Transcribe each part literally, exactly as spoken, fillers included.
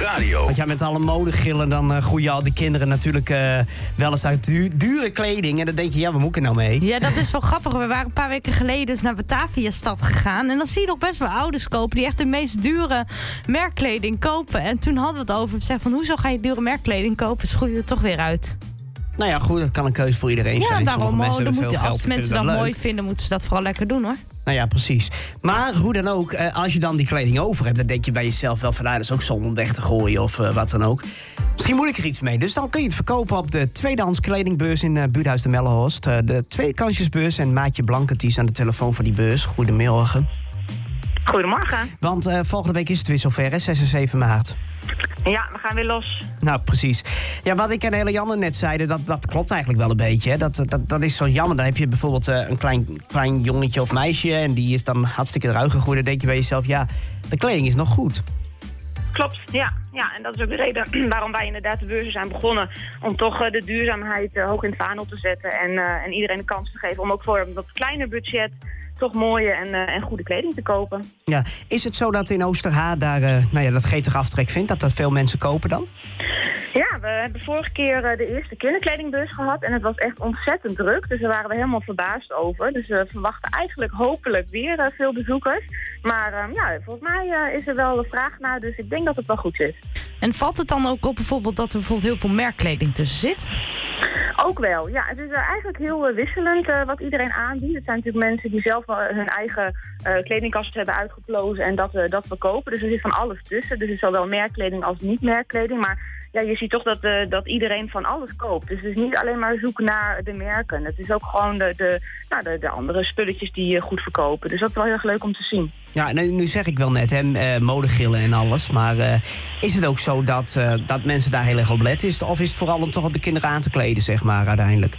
radio. Want ja, met alle modegillen dan uh, groeien al die kinderen natuurlijk uh, wel eens uit du- dure kleding. En dan denk je, ja, waar moet ik er nou mee? Ja, dat is wel grappig. We waren een paar weken geleden dus naar Bataviastad gegaan. En dan zie je nog best wel ouders kopen die echt de meest dure merkkleding kopen. En toen hadden we het over. We zeiden van, hoezo ga je dure merkkleding kopen? Ze groeien er toch weer uit. Nou ja, goed, dat kan een keuze voor iedereen ja, zijn. Daarom, Sommige mensen hebben moeten, veel als geld, mensen dat, dat mooi leuk. vinden, moeten ze dat vooral lekker doen, hoor. Nou ja, precies. Maar hoe dan ook, uh, als je dan die kleding over hebt, dan denk je bij jezelf wel van, nou, dat is ook zonde om weg te gooien of uh, wat dan ook. Misschien moet ik er iets mee. Dus dan kun je het verkopen op de tweedehands kledingbeurs in uh, Buurthuis de Mellenhorst. Uh, de Tweekansjesbeurs en Maatje Blankenties aan de telefoon van die beurs. Goedemorgen. Goedemorgen. Want uh, volgende week is het weer zover, hè? zes en zeven maart. Ja, we gaan weer los. Nou, precies. Ja, wat ik en hele Janne net zeiden, dat, dat klopt eigenlijk wel een beetje. Hè? Dat, dat, dat is zo jammer. Dan heb je bijvoorbeeld uh, een klein, klein jongetje of meisje en die is dan hartstikke eruit gegroeid. Dan denk je bij jezelf, ja, de kleding is nog goed. Klopt, ja. ja. En dat is ook de reden waarom wij inderdaad de beurzen zijn begonnen. Om toch uh, de duurzaamheid uh, hoog in het vaandel te zetten. En, uh, en iedereen de kans te geven om ook voor een wat kleiner budget toch mooie en, uh, en goede kleding te kopen. Ja, is het zo dat in Oosterhaar daar uh, nou ja, dat gretige aftrek vindt, dat er veel mensen kopen dan? Ja, we hebben vorige keer uh, de eerste kinderkledingbeurs gehad en het was echt ontzettend druk. Dus daar waren we helemaal verbaasd over. Dus we verwachten eigenlijk hopelijk weer uh, veel bezoekers. Maar uh, ja, volgens mij uh, is er wel de vraag naar, dus ik denk dat het wel goed zit. En valt het dan ook op bijvoorbeeld dat er bijvoorbeeld heel veel merkkleding tussen zit? Ook wel, ja. Het is uh, eigenlijk heel uh, wisselend uh, wat iedereen aanbiedt. Het zijn natuurlijk mensen die zelf uh, hun eigen uh, kledingkast hebben uitgeplozen en dat, uh, dat verkopen. Dus er zit van alles tussen. Dus er is zowel merkkleding als niet-merkkleding. Maar ja, je ziet toch dat, uh, dat iedereen van alles koopt. Dus het is niet alleen maar zoeken naar de merken. Het is ook gewoon de, de, nou, de, de andere spulletjes die uh, goed verkopen. Dus dat is wel heel erg leuk om te zien. Ja, nu, nu zeg ik wel net, hè, uh, modegillen en alles. Maar uh, is het ook zo dat, uh, dat mensen daar heel erg op letten? Is het, of is het vooral om toch op de kinderen aan te kleden, zeg maar, uiteindelijk?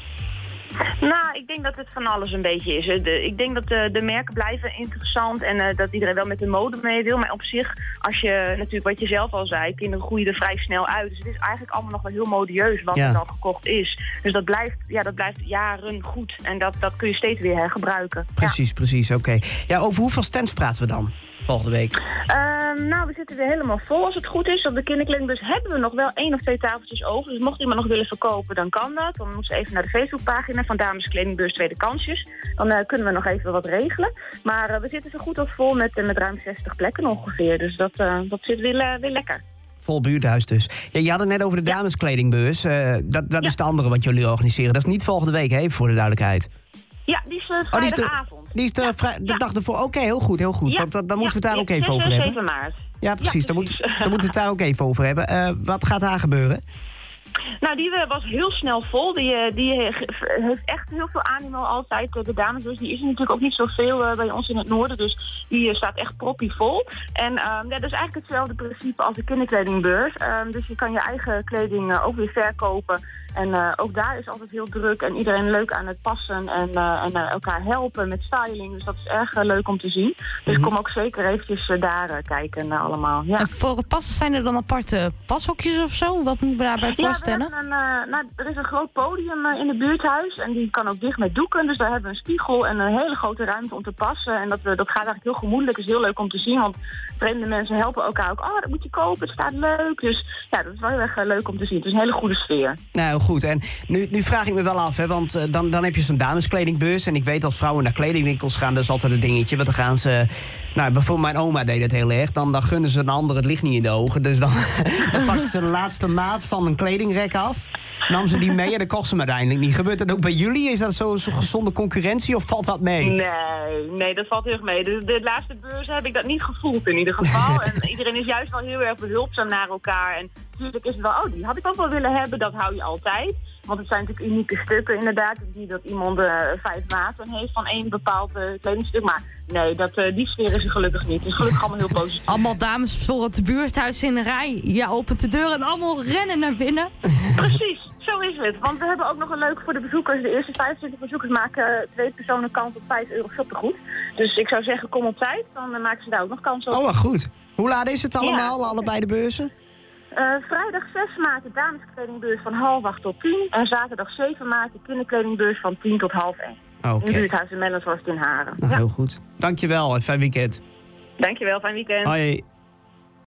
Nou, ik denk dat het van alles een beetje is. De, ik denk dat de, de merken blijven interessant en uh, dat iedereen wel met de mode mee wil. Maar op zich, als je natuurlijk wat je zelf al zei, kinderen groeien er vrij snel uit. Dus het is eigenlijk allemaal nog wel heel modieus wat ja. er dan gekocht is. Dus dat blijft, ja, dat blijft jaren goed en dat, dat kun je steeds weer hergebruiken. Precies, ja. precies, oké. Okay. Ja, over hoeveel stands praten we dan volgende week? Uh, nou, we zitten weer helemaal vol als het goed is. Op de kinderkledingbeurs hebben we nog wel één of twee tafeltjes over. Dus mocht iemand nog willen verkopen, dan kan dat. Dan moet ze even naar de Facebookpagina van Dameskledingbeurs Tweede Kansjes. Dan uh, kunnen we nog even wat regelen. Maar uh, we zitten zo goed als vol met, uh, met ruim zestig plekken ongeveer. Dus dat, uh, dat zit weer, uh, weer lekker. Vol buurthuis dus. Ja, je had het net over de dameskledingbeurs. Uh, dat dat ja. is de andere wat jullie organiseren. Dat is niet volgende week, hè, voor de duidelijkheid. Ja, die is uh, vrijdagavond. Oh, die is de, die is de, ja. vrij, de ja. dag ervoor. Oké, okay, heel goed, heel goed. Ja. Want dan, dan moeten ja. we het daar ja. ook even over hebben. zeven maart. Ja, precies. Ja, dan, precies. Moet, dan moeten we het daar ook even over hebben. Uh, wat gaat daar gebeuren? Nou, die was heel snel vol. Die, die heeft echt heel veel animo altijd. De damesbeurs, die is er natuurlijk ook niet zoveel uh, bij ons in het noorden. Dus die uh, staat echt proppie vol. En uh, ja, dat is eigenlijk hetzelfde principe als de kinderkledingbeurs. Uh, dus je kan je eigen kleding uh, ook weer verkopen. En uh, ook daar is altijd heel druk. En iedereen leuk aan het passen en, uh, en uh, elkaar helpen met styling. Dus dat is erg uh, leuk om te zien. Dus mm-hmm. kom ook zeker eventjes uh, daar uh, kijken uh, allemaal. Ja. En voor het passen zijn er dan aparte pashokjes of zo? Wat moet je daarbij ja, voorstellen? Een, uh, nou, er is een groot podium uh, in het buurthuis en die kan ook dicht met doeken. Dus daar hebben we een spiegel en een hele grote ruimte om te passen. En dat, uh, dat gaat eigenlijk heel gemoedelijk. Het is heel leuk om te zien, want vreemde mensen helpen elkaar ook. Oh, dat moet je kopen, het staat leuk. Dus ja, dat is wel heel erg uh, leuk om te zien. Het is een hele goede sfeer. Nou, goed. En nu, nu vraag ik me wel af, hè, want uh, dan, dan heb je zo'n dameskledingbeurs. En ik weet als vrouwen naar kledingwinkels gaan, dat is altijd een dingetje. Want dan gaan ze, nou, bijvoorbeeld mijn oma deed het heel erg. Dan, dan gunnen ze een ander het licht niet in de ogen. Dus dan, dan pakten ze de laatste maat van een kledingrek af. Nam ze die mee en dan kocht ze hem uiteindelijk niet. Gebeurt dat ook bij jullie? Is dat zo'n zo gezonde concurrentie of valt dat mee? Nee, nee, dat valt heel erg mee. De, de laatste beurs heb ik dat niet gevoeld in ieder geval. En iedereen is juist wel heel erg behulpzaam naar elkaar. En natuurlijk is het wel, oh, die had ik ook wel willen hebben. Dat hou je altijd. Want het zijn natuurlijk unieke stukken inderdaad. Die dat iemand uh, vijf maten heeft van één bepaald uh, kledingstuk. Maar nee, dat, uh, die sfeer is er gelukkig niet. Het is gelukkig allemaal heel positief. Allemaal dames voor het buurthuis in de rij. Ja, opent de deur en allemaal rennen naar binnen. Precies, zo is het. Want we hebben ook nog een leuk voor de bezoekers. De eerste vijfentwintig bezoekers maken twee personen kans op vijf euro shoppengoed. Dus ik zou zeggen, kom op tijd. Dan uh, maken ze daar ook nog kans op. Oh, wat goed. Hoe laat is het allemaal, ja. allebei de beurzen? Uh, vrijdag zes maart de dameskledingbeurs van half acht tot tien. En zaterdag zeven maart de kinderkledingbeurs van tien tot half één. Okay. In het buurthuis in Mellenshorst in Haren. Nou, ja. heel goed. Dankjewel en fijn weekend. Dankjewel, fijn weekend. Hoi.